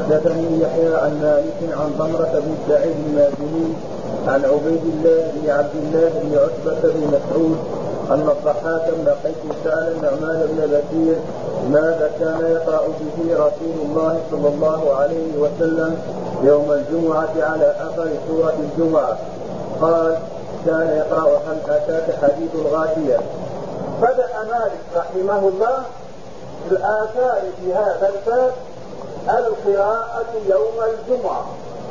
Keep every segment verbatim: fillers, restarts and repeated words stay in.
حدثني يحيى عن مالك عن ضمرة بن سعيد المازني عن عبيد الله بن عبد الله بن عتبة بن مسعود أن الضحاك بن قيس سأل النعمان بن بشير ماذا كان يقرأ به رسول الله صلى الله عليه وسلم يوم الجمعة على آخر سورة الجمعة؟ قال كان يقرأ هل أتاك حديث الغاشية. بدأ مالك رحمه الله الآثار في هذا الباب القراءة يوم الجمعة،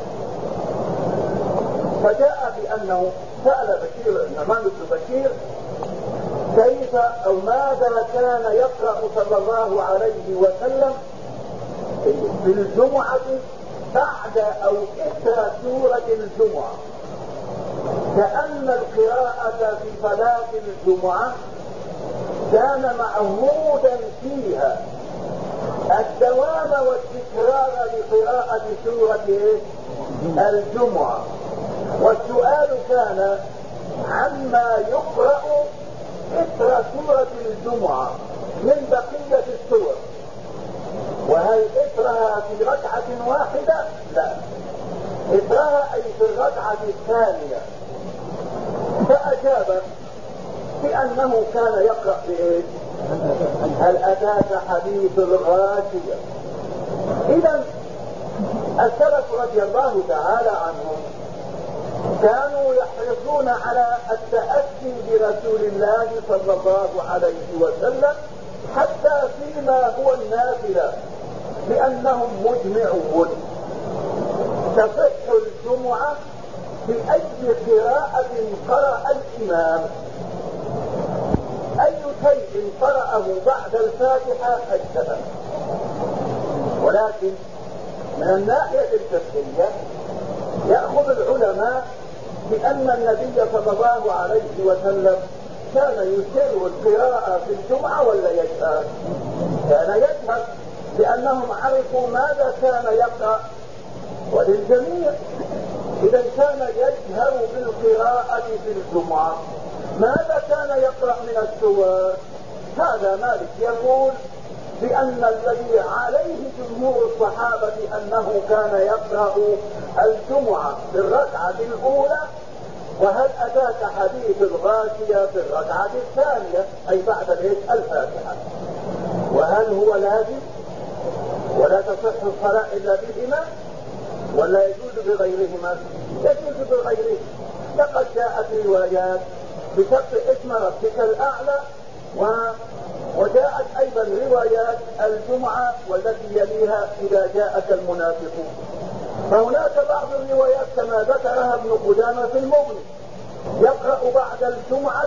فجاء بأنه سأل بشير النعمان بن بشير كيف أو ماذا كان يقرأ صلى الله عليه وسلم في الجمعة بعد أو إثر سورة الجمعة، كأن القراءة في صلاة الجمعة كان معهودا فيها الدوام والتكرار لقراءة سورة الجمعة، والسؤال كان عما يقرأ إثر سورة الجمعة من بقية السور، وهل إثرها في ركعة واحدة؟ لا، إثرها أي في الركعة الثانية. فأجاب بأنه كان يقرأ بإيه؟ هل أتاك حديث الغاشية. إذا السلف رضي الله تعالى عنهم كانوا يحرصون على التأسي برسول الله صلى الله عليه وسلم حتى فيما هو النافلة، لأنهم مجمعون تصح الجمعة بأي قراءة قرأ الإمام، أي شيء قرأه بعد الفاتحة اجتمع. ولكن من الناحية الفقهية يأخذ العلماء بأن النبي صلى الله عليه وسلم كان يسر القراءة في الجمعة ولا يجهر؟ كان يجهر، لأنهم عرفوا ماذا كان يقرأ وللجميع. إذا كان يجهر بالقراءة في الجمعة، ماذا كان يقرأ من السور؟ هذا مالك يقول بأن الذي عليه جمهور الصحابة أنه كان يقرأ الجمعة في الركعة الأولى، وهل أتاك حديث الغاشية في الركعة الثانية أي بعد الفاتحة. وهل هو لازم ولا تصح الصلاة إلا بهما ولا يجوز بغيرهما؟ يجوز بغيره. لقد جاءت روايات بشرط اسم ربك الأعلى، وجاءت أيضا روايات الجمعة والتي يليها إذا جاءك المنافقون. فهناك بعض الروايات كما ذكرها ابن قدامة في المغني يقرأ بعد الجمعة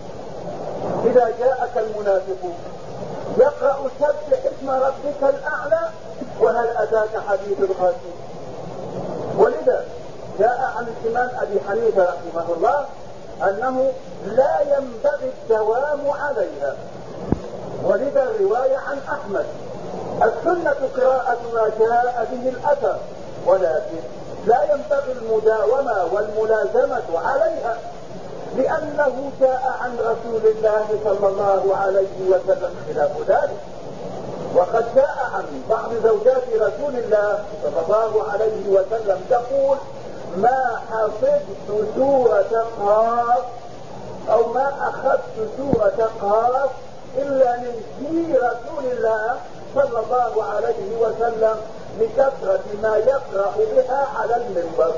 إذا جاءك المنافقون، يقرأ سبح اسم ربك الأعلى وهل أتاك حديث الغاشية. ولذا جاء عن الإمام أبي حنيفة رحمه الله أنه لا ينبغي الدوام عليها، ولذا الرواية عن أحمد السنة قراءة ما جاء به الأثر، ولكن لا ينبغي المداومة والملازمة عليها، لأنه جاء عن رسول الله صلى الله عليه وسلم خلاف ذلك. وقد جاء عن بعض زوجات رسول الله صلى الله عليه وسلم تقول ما حفظت سورة قاف أو ما أخذت سورة قاف إلا من في رسول الله صلى الله عليه وسلم لكثرة ما يقرأ بها على المنبر.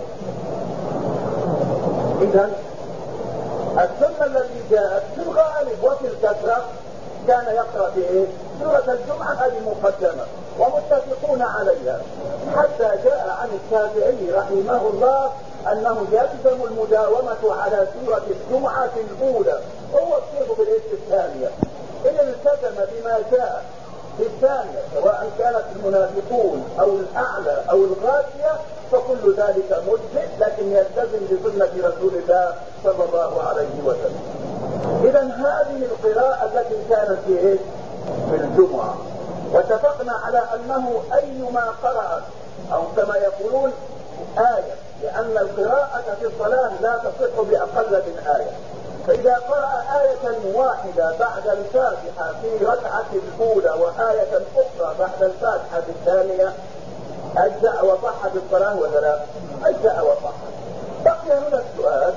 إذن السنة التي جاءت في الغالب وفي الكثرة كان يقرأ بإيه؟ سورة الجمعة هذه مقدمة ومتفقون عليها، حتى جاء عن الشافعي رحمه الله أنه يلزم المداومة على سورة الجمعة الأولى، وهو الصيغ بالإيه الثانية. إن التزم بما جاء في الثانية سواء كانت المنافقون أو الأعلى أو الغاشية فكل ذلك مجزئ، لكن يلتزم بسنة رسول الله صلى الله عليه وسلم. إذا هذه القراءة التي كانت في إيه؟ في الجمعة، واتفقنا على أنه أيما قرأ أو كما يقولون آية، لأن القراءة في الصلاة لا تصح بأقل من آية. فإذا قرأ آية واحدة بعد الفاتحة في ركعة الأولى وآية أخرى بعد الفاتحة الثانية أجزأ وصحت الصلاة ولا لا؟ أجزأ وصحت. بقي هنا السؤال: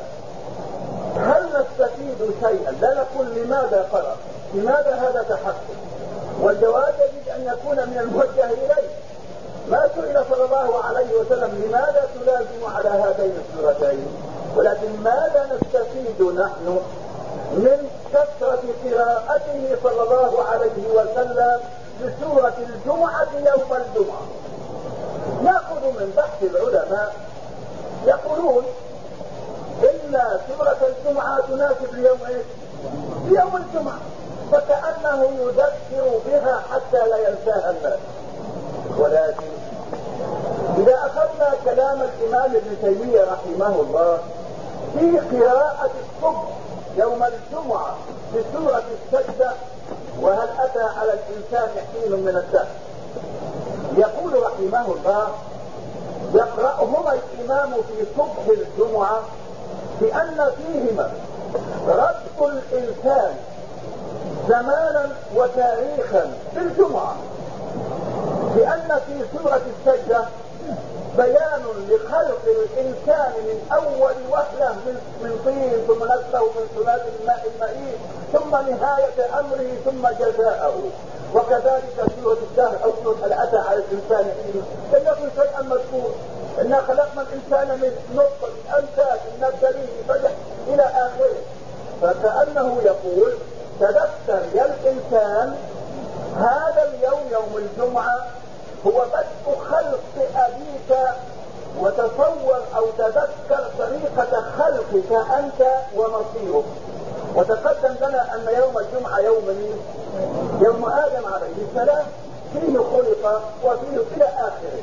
هل نستفيد شيئا؟ لا نقول لماذا قرأ، لماذا هذا تحقق؟ والجواب يجب أن يكون من الموجه إليه. ما سئل صلى الله عليه وسلم لماذا تلازم على هاتين السورتين، ولكن ماذا نستفيد نحن من كثرة قراءته صلى الله عليه وسلم لسورة الجمعة يوم الجمعة. نأخذ من بحث العلماء يقولون إن سورة الجمعة تناسب اليوم إيه؟ يوم الجمعة، فكأنه يذكر بها حتى لا ينساها الناس. ولكن إذا أخذنا كلام الإمام ابن تيمية رحمه الله في قراءة الصبح يوم الجمعة في سورة السجدة: وهل أتى على الإنسان حين من الدهر، يقول رحمه الله: يقرأهما الإمام في صبح الجمعة بأن فيهما ربط الإنسان زمانا وتاريخا في الجمعة، لأن في سورة السجدة بيان لخلق الإنسان من أول وهلة من طين ثم نسله من سلال الماء المهين ثم نهاية أمره ثم جزاءه. وكذلك سورة الدهر أو سورة هل أتى على الإنسان حين لم يكن شيئا مذكور. إنا خلقنا الإنسان من نطفة أمثال نبتليه فجأة إلى آخره. فكأنه يقول: تذكر يا الإنسان هذا اليوم يوم الجمعة هو بدء خلق أبيك، وتصور أو تذكر طريقة خلقك أنت ومصيرك. وتقدم لنا أن يوم الجمعة يوم مين؟ يوم آدم عليه السلام، فيه خلق وفيه إلى آخره.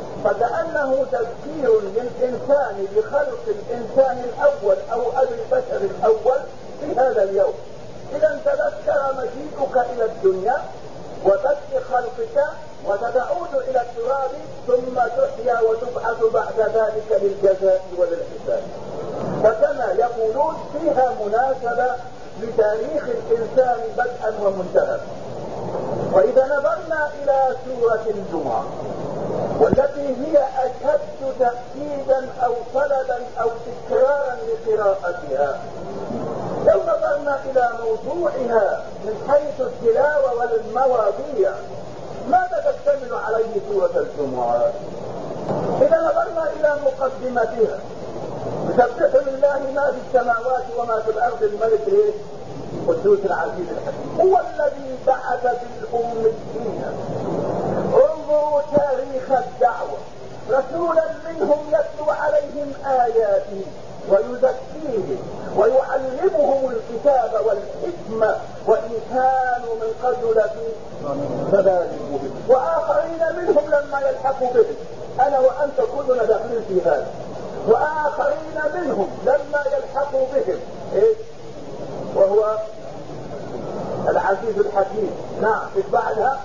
فكأنه تذكير للإنسان بخلق الإنسان الأول أو أبي البشر الأول في هذا اليوم. إذا تذكر مجيئك إلى الدنيا وبدء خلقك وتتعود إلى التراب ثم تحيا وتبعث بعد ذلك للجزاء وللحساب. فكما يقولون فيها مناسبة لتاريخ الإنسان بدءا ومنتهى. وإذا نظرنا إلى سورة الجمعة والتي هي أشد تأكيدا أو طلبا أو تكرارا لقراءتها، لو نظرنا إلى موضوعها من حيث التلاوة والمواضيع، ماذا تشتمل عليه سورة الجمعة؟ إذا نظرنا إلى مقدمتها: يسبح لله ما في السماوات وما في الأرض الملك القدوس العزيز الحكيم هو الذي بعث في الأميين. انظروا تاريخ الدعوة: رسولا منهم يتلو عليهم آياته ويزكيهم ويعلمهم الكتاب والحكمة وإن كانوا من قبل لفي ضلال مبين، وآخرين منهم لما يلحقوا بهم. أنا وأنت كلنا داخلين في هذا. وآخرين منهم لما يلحقوا بهم إيه؟ وهو العزيز الحكيم. نعم. إيش بعدها؟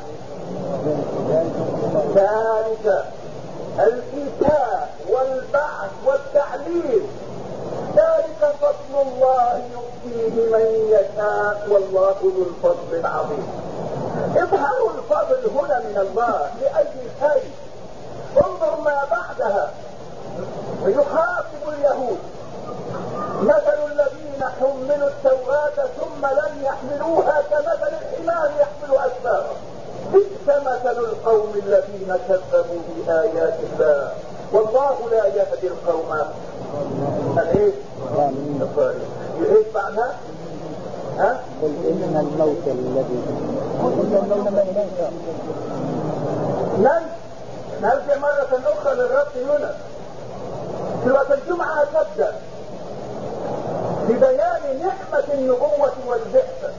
ثالثا الكتاب والبعث والتعليم. ذلك فضل الله يؤتيه من يشاء والله ذو الفضل العظيم. اظهروا الفضل هنا من الله لأي شيء. انظر ما بعدها: يخاطب اليهود: مثل الذين حملوا التوراة ثم لم يحملوها كمثل الحمار يحمل أسفارا بئس مثل القوم الذين كذبوا بآيات الله والله لا يهدي القوم الايه الظالمين. يعيد بعدها: ها؟ قل إن الموت الذي نرجع مرة أخرى للرب هنا. سورة الجمعة تبدأ ببيان نعمة النبوة والبعثة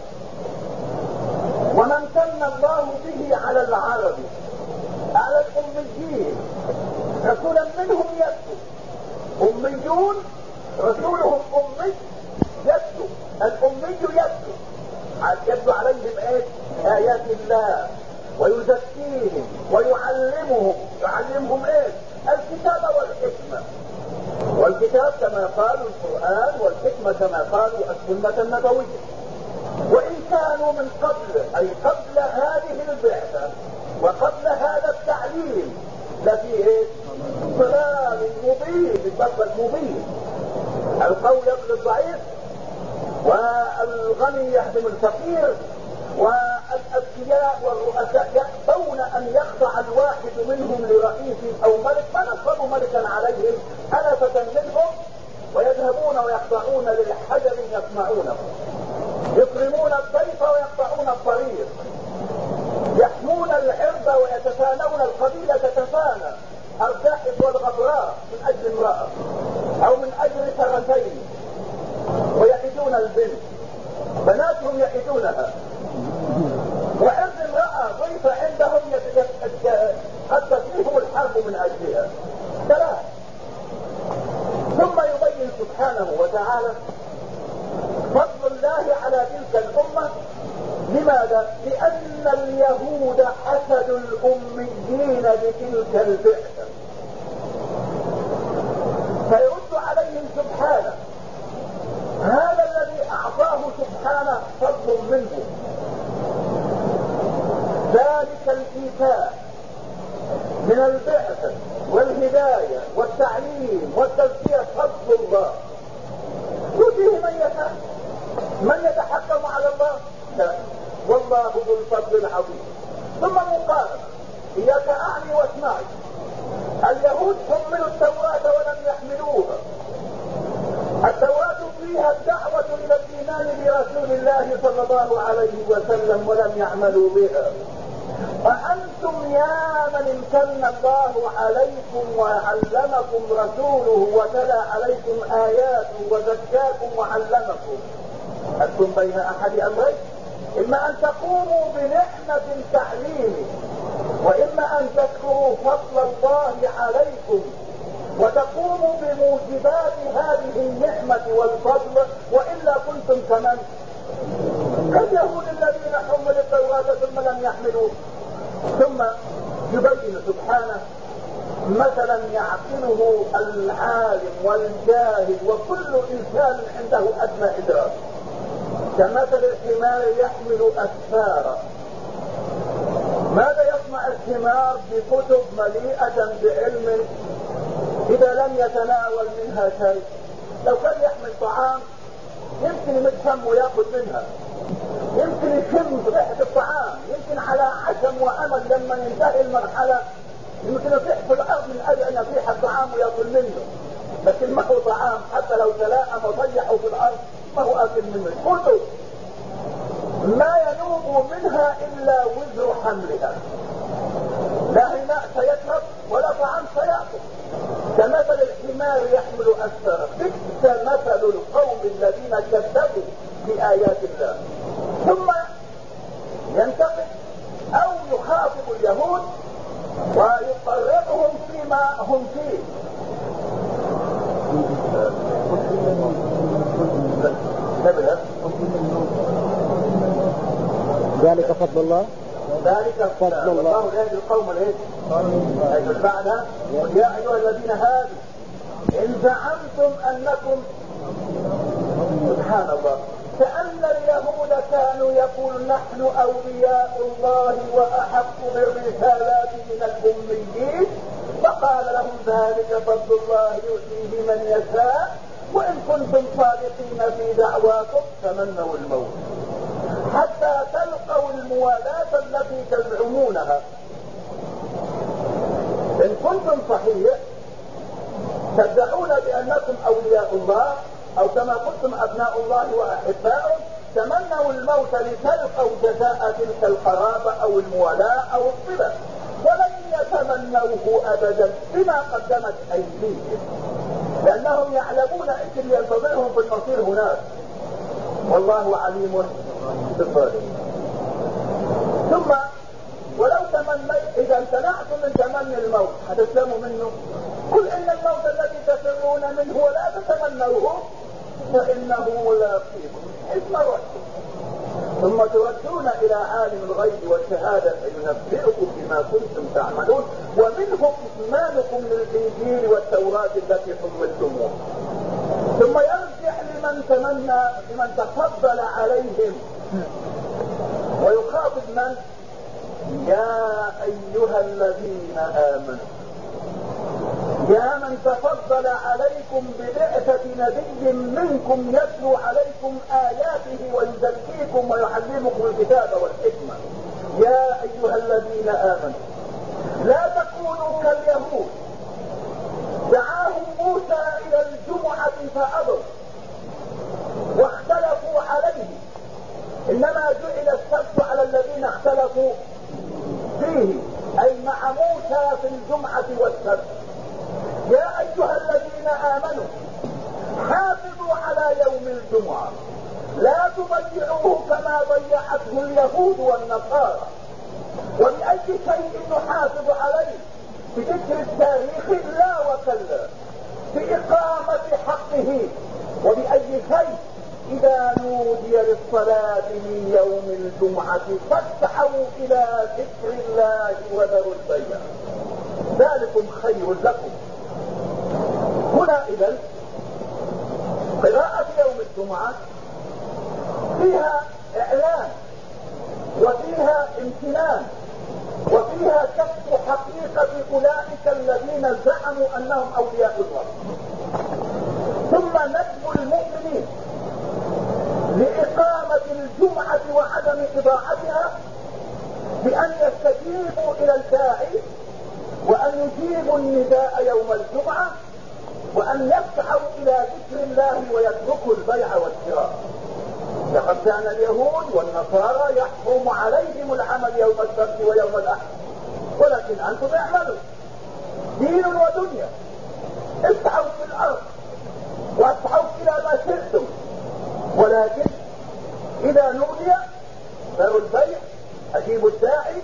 ومن من الله به على العرب على الأميين رسولا منهم يتلو. أميون رسولهم أمي يتلو. الأمي يتلو يتلو عليهم ايه؟ آيات الله ويزكيهم ويعلمهم. يعلمهم ايه؟ الكتاب والحكمة. والكتاب كما قالوا القرآن، والحكمة كما قالوا السنة النبوية. وإن كانوا من قبل أي قبل هذه البعثة وقبل هذا التعليم لفي ايه؟ ضلال مبين، بالضبط مبين. القوي يغلب الضعيف، والغني يهدم الفقير، والأذكياء والرؤساء يأبون أن يخضع الواحد منهم لرئيس أو ملك، فنصبوا ملكا عليهم ألفة منهم، ويذهبون ويخضعون للحجر يسمعونه، يكرمون الضيف ويقطعون الطريق، يحمون العرض ويتفانون، القبيلة تتفانى، الزاحف والغبراء من أجل امرأة أو من أجل سنتين، ويعيدون البنت، بناتهم يعيدونها، وعند امرأة ضيفة عندهم قد تسليهم الحرب من أجلها. ثلاث. ثم يبين سبحانه وتعالى فضل الله على تلك الأمة. لماذا؟ لأن اليهود حسدوا الأميين بتلك البعثة، فيرد عليهم سبحانه هذا الذي أعطاه سبحانه فضل منه، ذلك الإيتاء من البعثة والهداية والتعليم والتزكية فضل الله يؤتيه من يشاء. من يتحكم على الله؟ لا، والله ذو الفضل العظيم. ثم مقارنة، إياك أعني واسمعي، اليهود حملوا التوراة ولم يحملوها. التوراة فيها الدعوة إلى الإيمان برسول الله صلى الله عليه وسلم ولم يعملوا بها. وأنتم يا من امتن الله عليكم وعلمكم رسوله وتلا عليكم آياته وزكاكم وعلمكم، أنتم بين أحد أمرين، إما أن تقوموا بنعمة التعليم، وإما أن تذكروا فضل الله عليكم وتقوموا بموجبات هذه النعمة والفضل، وإلا كنتم كمن كاليهود الذين حملوا التوراة ثم لم يحملوه. ثم يبين سبحانه مثلا يعقله العالم والجاهل وكل إنسان عنده أدنى إدراك، كمثل الحمار يحمل أسفارا. ماذا يصنع الحمار بكتب مليئة بعلم إذا لم يتناول منها شيء؟ لو كان يحمل طعام يمكن يمد فمه ويأخذ منها، يمكن يشم ريحة الطعام، يمكن على عشم وأمل لما ينتهي المرحلة يمكن يطيح في الأرض من أجل أن يطيح الطعام ويأكل منه، لكن ما هو طعام حتى لو تلاءم وضيعه في الأرض ما هو آكل منه. كتب ما ينوب منها إلا وزر حملها، لا ماء سيشرب ولا طعام سيأكل، كمثل الحمار يحمل أسفارا. بئس مثل القوم الذين كذبوا بآيات الله. ثم ينتقل أو يخاطب اليهود ويقررهم فيما هم فيه. ذلك فضل الله، ذلك فضل الله يهدي القوم الايه؟ ايوه بعدها يا ايها الذين هادوا ان زعمتم انكم، سبحان الله، كأن اليهود كانوا يقول نحن أولياء الله وأحق بالرسالات من الأميين، فقال لهم ذلك فضل الله يؤتيه من يشاء، وإن كنتم صادقين في دعواكم تمنوا الموت حتى تلقوا الموالاة التي تزعمونها. إن كنتم صحيح تدعون بأنكم أولياء الله أو كما قلتم أبناء الله وأحباؤه، تمنوا الموت لتلقوا جزاء تلك القرابة أو الموالاة أو الصلة، ولن يتمنوه أبدا بما قدمت أيديهم، لأنهم يعلمون إيش اللي ينتظرهم في المصير هناك، والله عليم بالظالمين. ثم ولو تمنيت، إذا امتنعتم من تمني الموت هتسلموا منه؟ قل إن الموت الذي تفرون منه ولا تتمنوه فإنه ملاقيكم حيث مرضتم، ثم تردون إلى عالم الغيب والشهادة فينبئكم بما كنتم تعملون، ومنه إتمامكم للإنجيل والتوراة التي حملتموها. ثم يرجع لمن تمنى، لمن تفضل عليهم، ويخاطب من؟ يا أيها الذين آمنوا يا من تفضل عليكم ببعثة نبي منكم يتلو عليكم آياته ويزكيكم ويعلمكم الكتاب والحكمة. يا أيها الذين آمنوا لا تكونوا كاليهود دعاهم موسى إلى الجمعة فأبوا واختلفوا عليه، إنما جعل السبت على الذين اختلفوا فيه، أي مع موسى في الجمعة والسبت. يا أيها الذين آمنوا حافظوا على يوم الجمعة لا تضيعوه كما ضيعته اليهود والنصارى. وبأي شيء نحافظ عليه؟ بذكر التاريخ لا وكلا، بإقامة حقه. وبأي شيء؟ إذا نودي للصلاة من يوم الجمعة فاسعوا إلى ذكر الله وذروا البيع ذلكم خير لكم. هنا إذن قراءة يوم الجمعة فيها إعلان وفيها امتنان وفيها كشف حقيقة أولئك الذين زعموا أنهم أولياء الله، ثم ندعو المؤمنين لإقامة الجمعة وعدم إضاعتها بأن يستجيبوا إلى الداعي وأن يجيبوا النداء يوم الجمعة وأن يسعوا إلى ذكر الله ويتركوا البيع والشراء. لقد كان اليهود والنصارى يحرم عليهم العمل يوم السبت ويوم الأحد، ولكن أنتم اعملوا دين ودنيا، اسعوا في الأرض واسعوا إلى ما شئتم، ولكن إذا نودي ذروا البيع أجيبوا الداعي.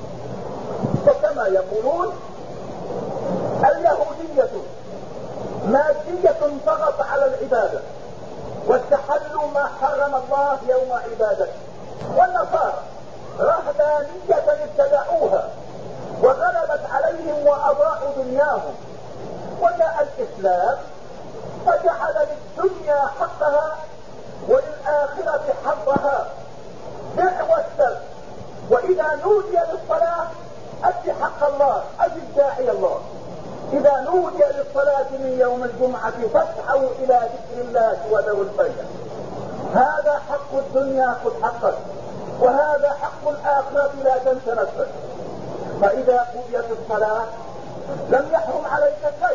وكما يقولون اليهودية مادية ضغط على العبادة واستحلوا ما حرم الله يوم عبادته، والنصارى رهبانية ابتدعوها وغلبت عليهم وأضاعوا دنياهم. وجاء الإسلام فجعل للدنيا حقها وللآخرة حظها، بع واشتر. وإذا نودي للصلاة أدي حق الله، أدي الداعي الله. إذا نودي للصلاة من يوم الجمعة فاسعوا إلى ذكر الله وذروا البيع. هذا حق الدنيا خذ حقك، وهذا حق الآخرة لا تنس نفسك. فإذا قضيت الصلاة لم يحرم عليك شيء،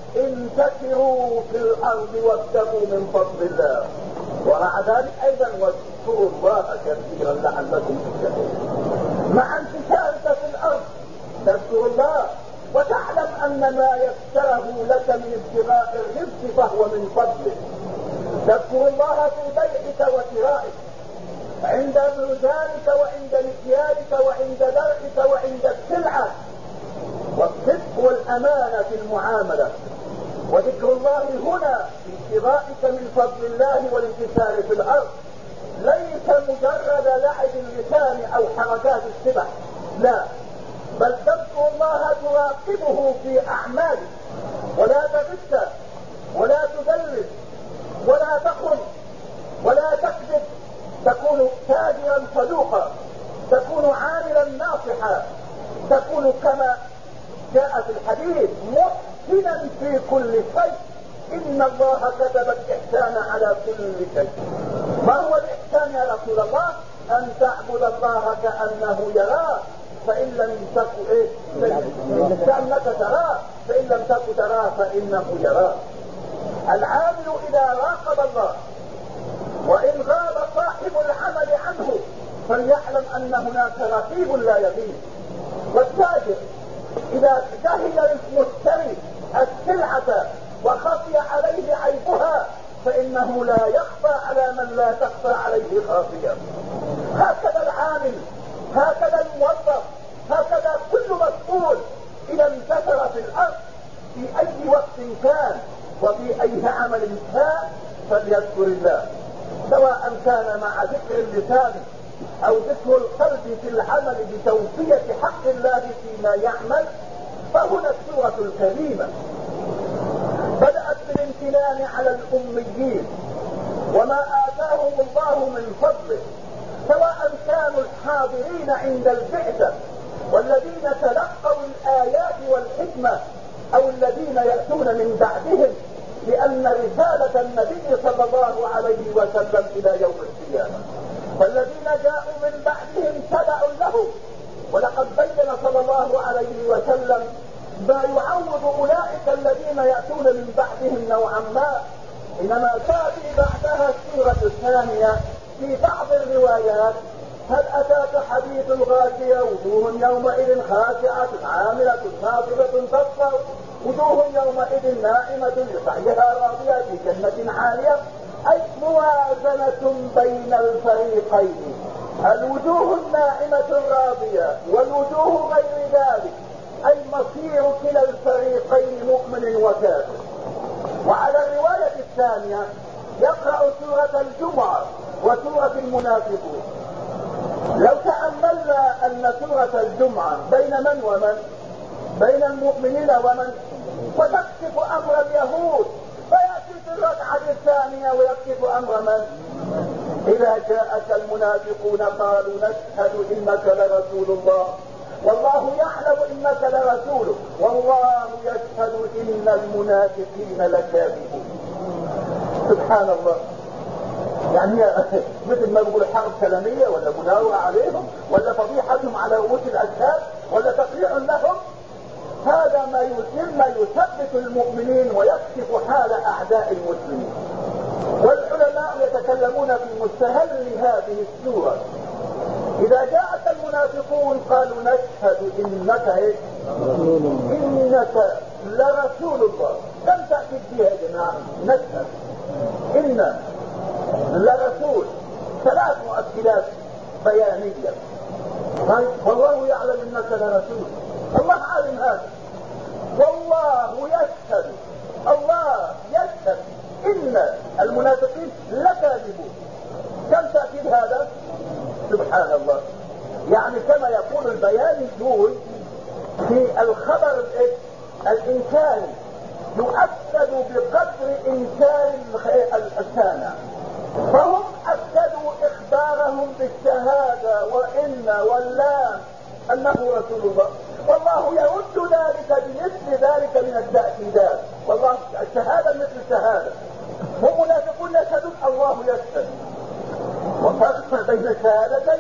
انتشروا في الأرض وابتغوا من فضل الله، ومع ذلك أيضا واذكروا الله كثيرا لعلكم تفلحون. مع انتشارك في الأرض تذكر الله وتعلم أن ما يسره لك من ابتغاء الرزق فهو من فضله. تذكر الله في بيعك وشرائك، عند ميزانك وعند مكيالك وعند درعك وعند السلعة، والصدق والأمانة في المعاملة. وذكر الله هنا في ابتغائك من فضل الله والانتشار في الأرض ليس مجرد لعب اللسان أو حركات السبع، لا، بل تذكر الله تراقبه في أعمالك، ولا تغش ولا تدلس ولا تخن ولا تكذب، تكون تاجرا صدوقا، تكون عاملا ناصحا، تكون كما جاء في الحديث محسنا في كل شيء. إن الله كتب الإحسان على كل شيء. ما هو الإحسان يا رسول الله؟ أن تعبد الله كأنه يراك، فإن لم تكن إيه؟ كأنك تراه، فإن لم تكن تراه فإنه يراك. العامل إذا راقب الله وإن غاب صاحب العمل عنه فليعلم أن هناك رقيب لا يغيب. والتاجر إذا جهل المشتري السلعة وخفي عليه عيبها فإنه لا يخفى على من لا تخفى عليه خافية. هكذا العامل، هكذا الموظف، هكذا كل مسؤول إذا انتشر في الأرض في أي وقت كان وفي أي عمل كان فليذكر الله، سواء كان مع ذكر اللسان أو ذكر القلب في العمل بتوفية حق الله فيما يعمل. فهنا السورة الكريمة بدأت بالامتنان على الأميين وما آتاهم الله من فضله، سواء كانوا الحاضرين عند البعثة والذين تلقوا الآيات والحكمة او الذين يأتون من بعدهم، لان رسالة النبي صلى الله عليه وسلم الى يوم القيامة. فالذين جاءوا من بعدهم تبع لهم، ولقد بين صلى الله عليه وسلم ما يعوض اولئك الذين يأتون من بعدهم نوعا ما. انما تأتي بعدها السورة الثانية في بعض الروايات: هل اتاك حديث الغاشية وجوه يومئذ خاشعة عاملة ناصبة تصفى وجوه يومئذ ناعمة لسعيها راضية في جنة عالية. اي موازنة بين الفريقين، الوجوه الناعمة الراضية والوجوه غير ذلك، اي مصير كلا الفريقين مؤمن وكافر. وعلى الرواية الثانية يقرأ سورة الجمعة وسورة المنافقون. لو تأملنا أن سورة الجمعة بين من ومن؟ بين المؤمنين ومن؟ وتكشف أمر اليهود، فيأتي في الركعة الثانية ويكشف أمر من؟ إذا جاءك المنافقون قالوا نشهد إنك لرسول الله والله يعلم إنك لرسوله والله يشهد إن المنافقين لكاذبون. سبحان الله. يعني مثل ما يقول حرب سلامية ولا مناورة عليهم ولا فضيحتهم على رؤوس الأشهاد ولا تقريع لهم. هذا ما يتم يثبت المؤمنين ويكشف حال أعداء المسلمين. والعلماء يتكلمون في مستهل هذه السورة. إذا جاءت المنافقون قالوا نشهد إنك إيه؟ إنك لرسول الله. لم تأتي بها يا جماعة. نشهد إن لرسول، ثلاث مؤكدات بيانية. والله يعلم إنك لرسول، الله عالم هذا. والله يشهد، الله يشهد إن المنافقين لكاذبون. كم تأكيد هذا؟ سبحان الله. يعني كما يقول البيانيون في الخبر الإنكاري يؤكد بقدر إنكار السامع، فهم أكدوا إخبارهم بالشهادة وإن واللام أنه رسول الله، والله يرد ذلك بمثل ذلك من التأكيدات. والله الشهادة مثل الشهادة. هم منافقون يشهدون، الله يشهد. وفرق بين الشهادتين.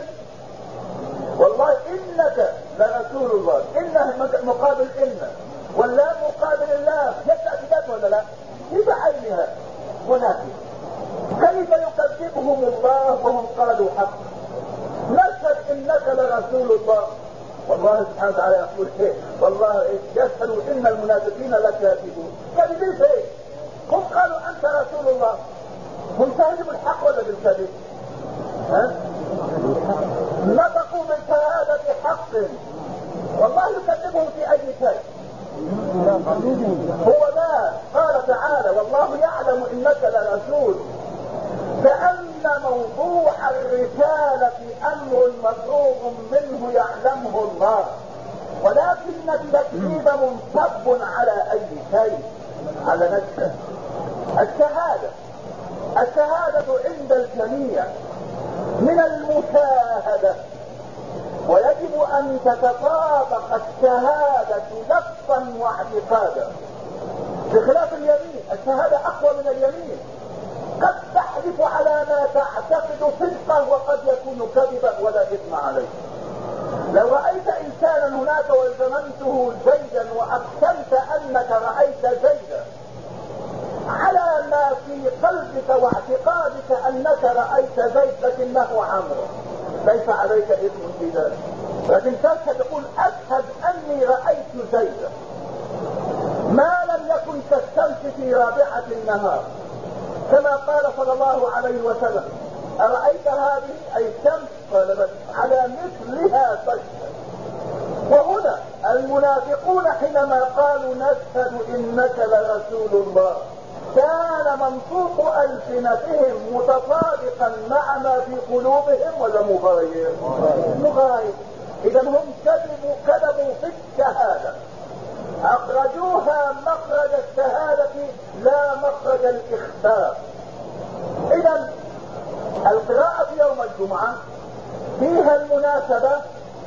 والله إنك لرسول الله، إنه مقابل إن واللام مقابل اللام، يتأكيدات ولا لا؟ بعينها. ولكن كيف يكذبهم الله وهم قالوا حق؟ نشهد إنك لرسول الله، والله سبحانه وتعالى يقول ايه؟ والله إيه؟ يشهد إن المنافقين لكاذبون. كذبين في ايه؟ هم قالوا أنت رسول الله، هم شاهدوا بالحق ولا بالكذب؟ ها؟ نطقوا بالشهادة حق، والله يكذبهم في أي شيء. هو ما قال تعالى والله يعلم إنك لرسول، كأن موضوع الرسالة أمر مفروغ منه يعلمه الله، ولكن التكذيب منصب على أي شيء؟ على نفسه. الشهادة الشهادة عند الجميع من المشاهدة، ويجب أن تتطابق الشهادة لفظا واعتقادا، بخلاف اليمين. الشهادة أقوى من اليمين، قد تحلف على ما تعتقد صدقه وقد يكون كذبا ولا إثم عليه. لو رأيت إنسانا هناك والزمنته زيدا وأقسمت أنك رأيت زيدا على ما في قلبك واعتقادك أنك رأيت زيد لكنه عمرو، ليس عليك إثم في ذلك. لكن تشهد تقول أشهد أني رأيت زيدا ما لم يكن كالشمس في رابعة النهار، كما قال صلى الله عليه وسلم أرأيت هذه أي الشمس؟ قال بس على مثلها تشهد. وهنا المنافقون حينما قالوا نشهد إنك لرسول الله كان منطوق ألسنتهم متطابقا مع ما في قلوبهم ولا مغاير؟ مغاير. إذا هم كذبوا كذبوا في الشهادة، أخرجوها مخرج الشهادة لا مخرج الإخبار. إذا القراءة في يوم الجمعة فيها المناسبة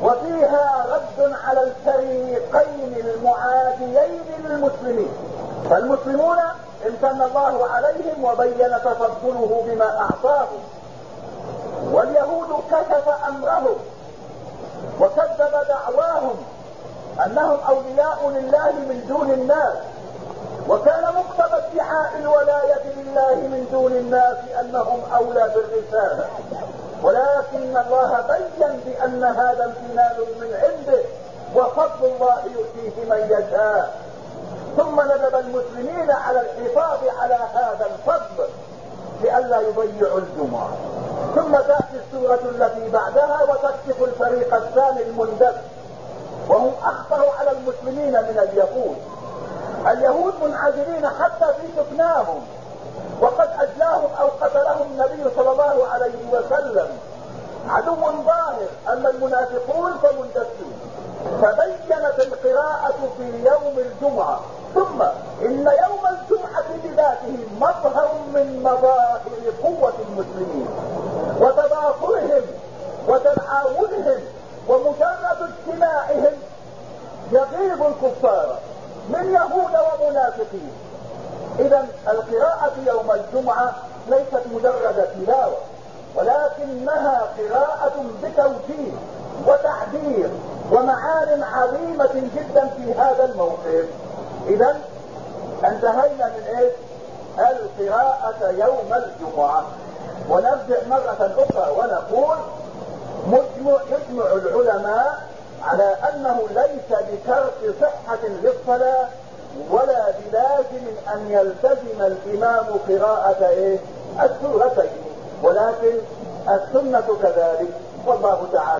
وفيها رد على الفريقين المعاديين للمسلمين. فالمسلمون امتن الله عليهم وبين تفضله بما اعطاهم، واليهود كشف امرهم وكذب دعواهم انهم اولياء لله من دون الناس، وكان مقتضى ادعاء الولاية لله من دون الناس انهم اولى بالرسالة، ولكن الله بين بان هذا امتنان من عنده وفضل الله يؤتيه من يشاء، ثم ندب المسلمين على الحفاظ على هذا الفضل لئلا يضيعوا الجمعة. ثم تأتي السورة التي بعدها وتكشف الفريق الثاني المندب، وهم اخطر على المسلمين من اليهود. اليهود منعزلين حتى في سكناهم، وقد اجلاهم او قتلهم النبي صلى الله عليه وسلم، عدو ظاهر. اما المنافقون فمندسون. فبينت القراءة في يوم الجمعة. ثم ان يوم الجمعة بذاته مظهر من مظاهر قوة المسلمين وتضافرهم وتعاونهم، ومجرد اجتماعهم يغيظ الكفار من يهود ومنافقين. اذا القراءة يوم الجمعة ليست مجرد تلاوة، ولكنها قراءة بتوجيه وتعبير ومعان عظيمة جدا في هذا الموقف. اذا انتهينا من ايه؟ القراءة يوم الجمعة. ونرجع مرة اخرى ونقول مجمع, يجمع العلماء على انه ليس بشرط صحة للصلاة ولا بلازم ان يلتزم الامام قراءة ايه؟ السورتين، ولكن السنة كذلك، والله تعالى